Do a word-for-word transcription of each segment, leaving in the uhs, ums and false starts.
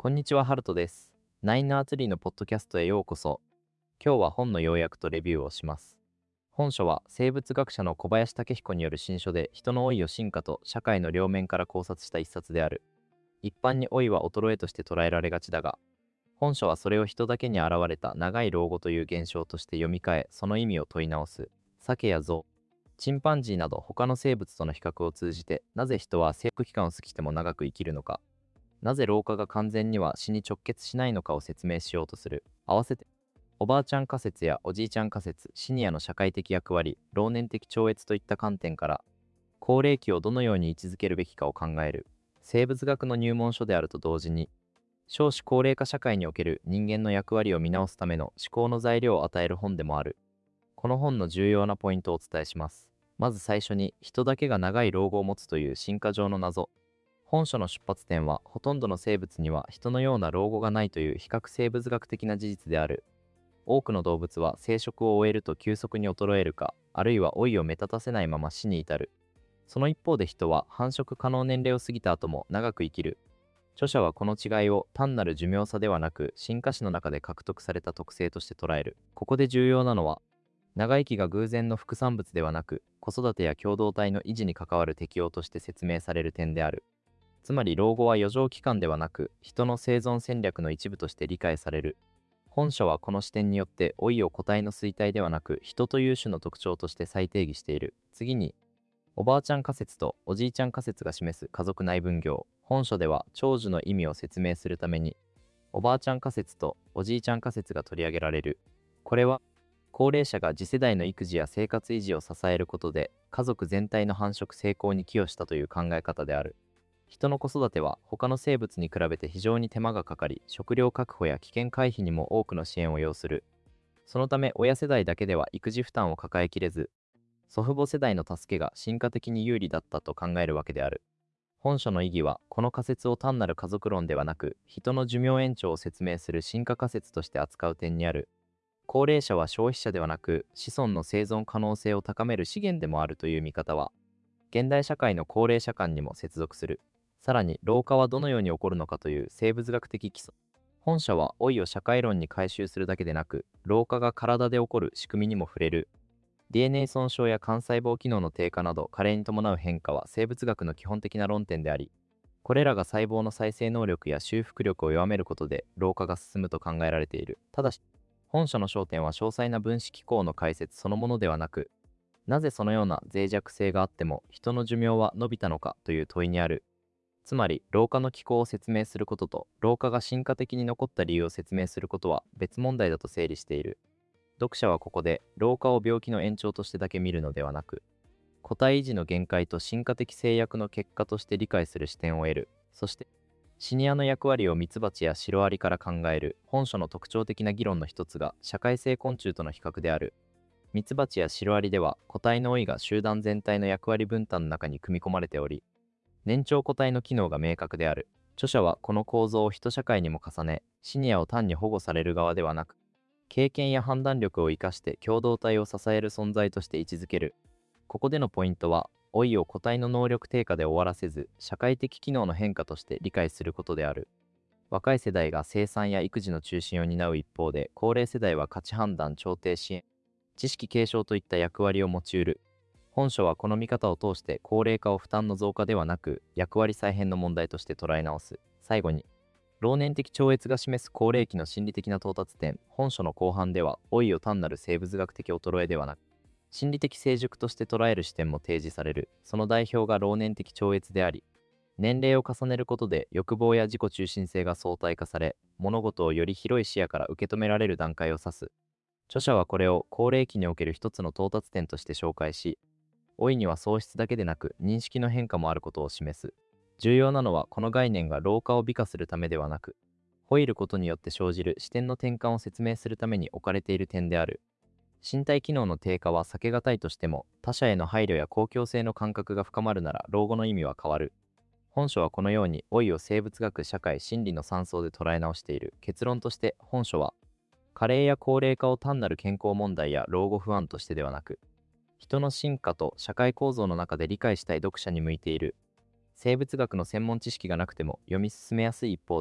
こんにちは、ハルトです。ナインアーツリーのポッドキャストへようこそ。今日は本の要約とレビューをします。本書は生物学者の小林武彦による新書で、人の老いを進化と社会の両面から考察した一冊である。一般に老いは衰えとして捉えられがちだが、本書はそれを人だけに現れた長い老後という現象として読み替え、その意味を問い直す。鮭や象、チンパンジーなど他の生物との比較を通じて、なぜ人は生育期間を過ぎても長く生きるのか、なぜ老化が完全には死に直結しないのかを説明しようとする。合わせて、おばあちゃん仮説やおじいちゃん仮説、シニアの社会的役割、老年的超越といった観点から、高齢期をどのように位置づけるべきかを考える、生物学の入門書であると同時に、少子高齢化社会における人間の役割を見直すための思考の材料を与える本でもある。この本の重要なポイントをお伝えします。まず最初に、人だけが長い老後を持つという進化上の謎。本書の出発点は、ほとんどの生物には人のような老後がないという比較生物学的な事実である。多くの動物は生殖を終えると急速に衰えるか、あるいは老いを目立たせないまま死に至る。その一方で人は繁殖可能年齢を過ぎた後も長く生きる。著者はこの違いを単なる寿命差ではなく、進化史の中で獲得された特性として捉える。ここで重要なのは、長生きが偶然の副産物ではなく、子育てや共同体の維持に関わる適応として説明される点である。つまり老後は余剰期間ではなく、人の生存戦略の一部として理解される。本書はこの視点によって老いを個体の衰退ではなく、人という種の特徴として再定義している。次に、おばあちゃん仮説とおじいちゃん仮説が示す家族内分業。本書では長寿の意味を説明するために、おばあちゃん仮説とおじいちゃん仮説が取り上げられる。これは、高齢者が次世代の育児や生活維持を支えることで、家族全体の繁殖成功に寄与したという考え方である。人の子育ては他の生物に比べて非常に手間がかかり、食料確保や危険回避にも多くの支援を要する。そのため親世代だけでは育児負担を抱えきれず、祖父母世代の助けが進化的に有利だったと考えるわけである。本書の意義は、この仮説を単なる家族論ではなく、人の寿命延長を説明する進化仮説として扱う点にある。高齢者は消費者ではなく、子孫の生存可能性を高める資源でもあるという見方は、現代社会の高齢者観にも接続する。さらに、老化はどのように起こるのかという生物学的基礎。本書は老いを社会論に回収するだけでなく、老化が体で起こる仕組みにも触れる。ディーエヌエー 損傷や幹細胞機能の低下など加齢に伴う変化は生物学の基本的な論点であり、これらが細胞の再生能力や修復力を弱めることで老化が進むと考えられている。ただし、本書の焦点は詳細な分子機構の解説そのものではなく、なぜそのような脆弱性があっても人の寿命は伸びたのかという問いにある。つまり、老化の機構を説明することと、老化が進化的に残った理由を説明することは別問題だと整理している。読者はここで、老化を病気の延長としてだけ見るのではなく、個体維持の限界と進化的制約の結果として理解する視点を得る。そして、シニアの役割をミツバチやシロアリから考える。本書の特徴的な議論の一つが、社会性昆虫との比較である。ミツバチやシロアリでは、個体の老いが集団全体の役割分担の中に組み込まれており、年長個体の機能が明確である。著者はこの構造を人社会にも重ね、シニアを単に保護される側ではなく、経験や判断力を生かして共同体を支える存在として位置づける。ここでのポイントは、老いを個体の能力低下で終わらせず、社会的機能の変化として理解することである。若い世代が生産や育児の中心を担う一方で、高齢世代は価値判断、調停支援、知識継承といった役割を持ち得る。本書はこの見方を通して高齢化を負担の増加ではなく、役割再編の問題として捉え直す。最後に、老年的超越が示す高齢期の心理的な到達点。本書の後半では、老いを単なる生物学的衰えではなく、心理的成熟として捉える視点も提示される。その代表が老年的超越であり、年齢を重ねることで欲望や自己中心性が相対化され、物事をより広い視野から受け止められる段階を指す。著者はこれを高齢期における一つの到達点として紹介し、老いには喪失だけでなく認識の変化もあることを示す。重要なのは、この概念が老化を美化するためではなく、老いることによって生じる視点の転換を説明するために置かれている点である。身体機能の低下は避けがたいとしても、他者への配慮や公共性の感覚が深まるなら老後の意味は変わる。本書はこのように老いを生物学、社会、心理の三層で捉え直している。結論として、本書は加齢や高齢化を単なる健康問題や老後不安としてではなく、人の進化と社会構造の中で理解したい読者に向いている。生物学の専門知識がなくても読み進めやすい一方で、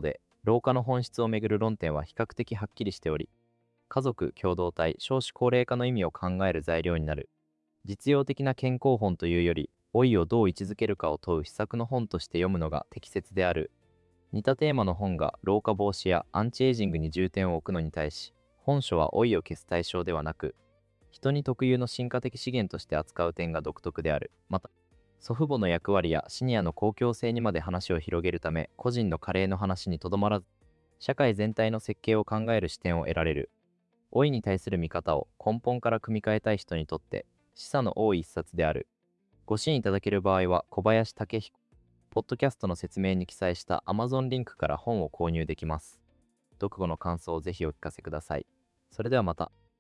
老化の本質をめぐる論点は比較的はっきりしており、家族、共同体、少子高齢化の意味を考える材料になる。実用的な健康本というより、老いをどう位置づけるかを問う施策の本として読むのが適切である。似たテーマの本が老化防止やアンチエイジングに重点を置くのに対し、本書は老いを消す対象ではなく、人に特有の進化的資源として扱う点が独特である。また、祖父母の役割やシニアの公共性にまで話を広げるため、個人の加齢の話にとどまらず、社会全体の設計を考える視点を得られる。老いに対する見方を根本から組み替えたい人にとって、示唆の多い一冊である。ご支援いただける場合は、小林武彦、ポッドキャストの説明に記載した Amazon リンクから本を購入できます。読後の感想をぜひお聞かせください。それではまた。